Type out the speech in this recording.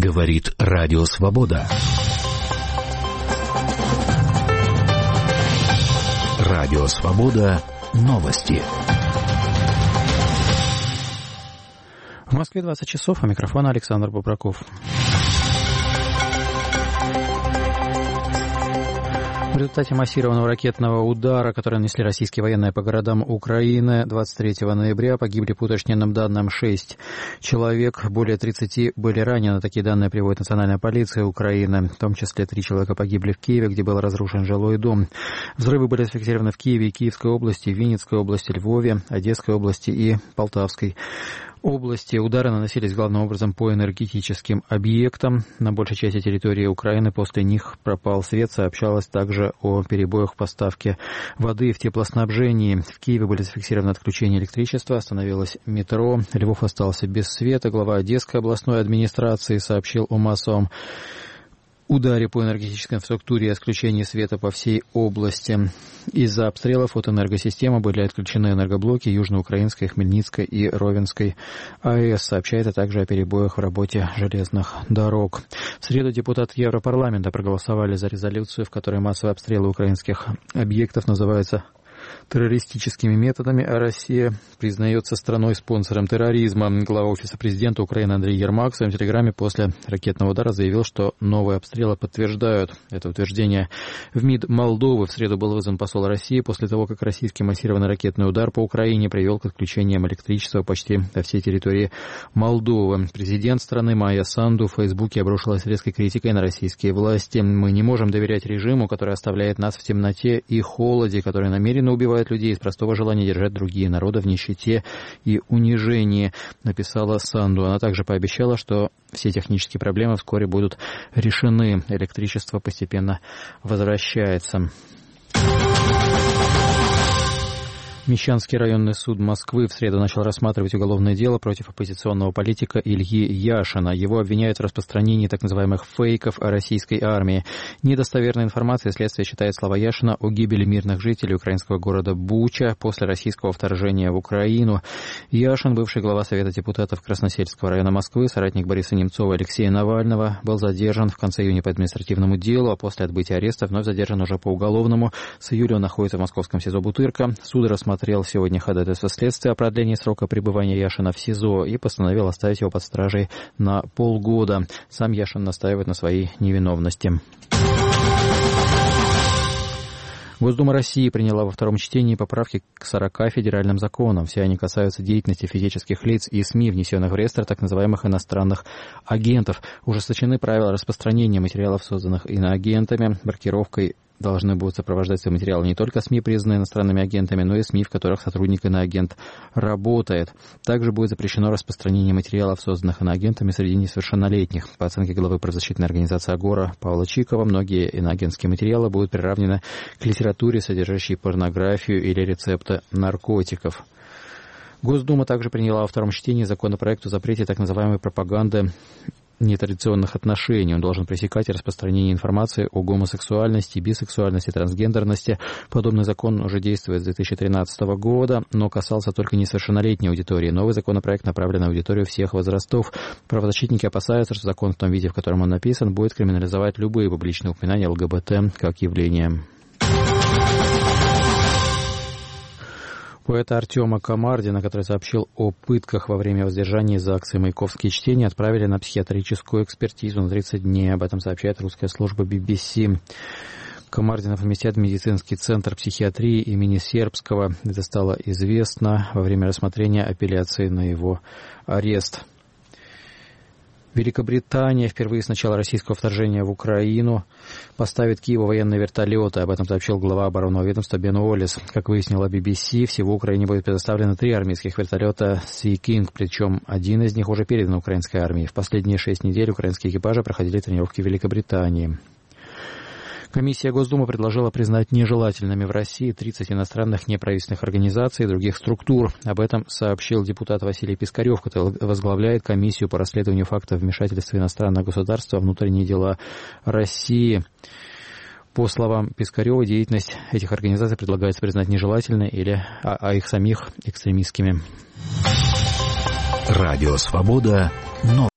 Говорит Радио Свобода. Радио Свобода. Новости. В Москве 20 часов, а микрофон Александр Бобраков. В результате массированного ракетного удара, который нанесли российские военные по городам Украины, 23 ноября погибли, по уточненным данным, 6 человек, более 30 были ранены. Такие данные приводит национальная полиция Украины. В том числе 3 человека погибли в Киеве, где был разрушен жилой дом. Взрывы были зафиксированы в Киеве и Киевской области, Винницкой области, Львове, Одесской области и Полтавской области. Удары наносились главным образом по энергетическим объектам. На большей части территории Украины после них пропал свет. Сообщалось также о перебоях в поставке воды в теплоснабжении. В Киеве были зафиксированы отключения электричества, остановилось метро. Львов остался без света. Глава Одесской областной администрации сообщил о массовом ударе по энергетической инфраструктуре и отключении света по всей области. Из-за обстрелов от энергосистемы были отключены энергоблоки Южноукраинской, Хмельницкой и Ровенской АЭС. Сообщает также о перебоях в работе железных дорог. В среду депутаты Европарламента проголосовали за резолюцию, в которой массовые обстрелы украинских объектов называются террористическими методами, а Россия признается страной-спонсором терроризма. Глава Офиса президента Украины Андрей Ермак в своем телеграме после ракетного удара заявил, что новые обстрелы подтверждают это утверждение. В МИД Молдовы в среду был вызван посол России после того, как российский массированный ракетный удар по Украине привел к отключениям электричества почти по всей территории Молдовы. Президент страны Майя Санду в Фейсбуке обрушилась резкой критикой на российские власти. «Мы не можем доверять режиму, который оставляет нас в темноте и холоде, который намеренно убивает людей из простого желания держать другие народы в нищете и унижении», написала Санду. Она также пообещала, что все технические проблемы вскоре будут решены. Электричество постепенно возвращается. Мещанский районный суд Москвы в среду начал рассматривать уголовное дело против оппозиционного политика Ильи Яшина. Его обвиняют в распространении так называемых фейков о российской армии. Недостоверной информацией следствие считает слова Яшина о гибели мирных жителей украинского города Буча после российского вторжения в Украину. Яшин, бывший глава Совета депутатов Красносельского района Москвы, соратник Бориса Немцова и Алексея Навального, был задержан в конце июня по административному делу, а после отбытия ареста вновь задержан уже по уголовному. С июля он находится в московском СИЗО Бутырка. Суд рассмотрел сегодня ходатайство следствия о продлении срока пребывания Яшина в СИЗО и постановил оставить его под стражей на полгода. Сам Яшин настаивает на своей невиновности. Госдума России приняла во втором чтении поправки к 40 федеральным законам. Все они касаются деятельности физических лиц и СМИ, внесенных в реестр так называемых иностранных агентов. Ужесточены правила распространения материалов, созданных иноагентами. Маркировкой должны будут сопровождаться материалы не только СМИ, признанные иностранными агентами, но и СМИ, в которых сотрудник иноагент работает. Также будет запрещено распространение материалов, созданных иноагентами, среди несовершеннолетних. По оценке главы правозащитной организации «Агора» Павла Чикова, многие иноагентские материалы будут приравнены к литературе, содержащей порнографию или рецепты наркотиков. Госдума также приняла во втором чтении законопроект о запрете так называемой пропаганды нетрадиционных отношений. Он должен пресекать распространение информации о гомосексуальности, бисексуальности, трансгендерности. Подобный закон уже действует с 2013 года, но касался только несовершеннолетней аудитории. Новый законопроект направлен на аудиторию всех возрастов. Правозащитники опасаются, что закон в том виде, в котором он написан, будет криминализовать любые публичные упоминания ЛГБТ как явление. Поэта Артема Камардина, который сообщил о пытках во время воздержания из-за акции «Маяковские чтения», отправили на психиатрическую экспертизу на 30 дней. Об этом сообщает русская служба BBC. Камардина поместят в медицинский центр психиатрии имени Сербского. Это стало известно во время рассмотрения апелляции на его арест. Великобритания впервые с начала российского вторжения в Украину поставит Киеву военные вертолеты. Об этом сообщил глава оборонного ведомства Бен Уоллес. Как выяснила BBC, всего Украине будет предоставлено 3 армейских вертолета Sea King, причем один из них уже передан украинской армии. В последние 6 недель украинские экипажи проходили тренировки в Великобритании. Комиссия Госдумы предложила признать нежелательными в России 30 иностранных неправительственных организаций и других структур. Об этом сообщил депутат Василий Пискарев, который возглавляет комиссию по расследованию фактов вмешательства иностранного государства во внутренние дела России. По словам Пискарева, деятельность этих организаций предлагается признать нежелательной а их самих экстремистскими. Радио Свобода.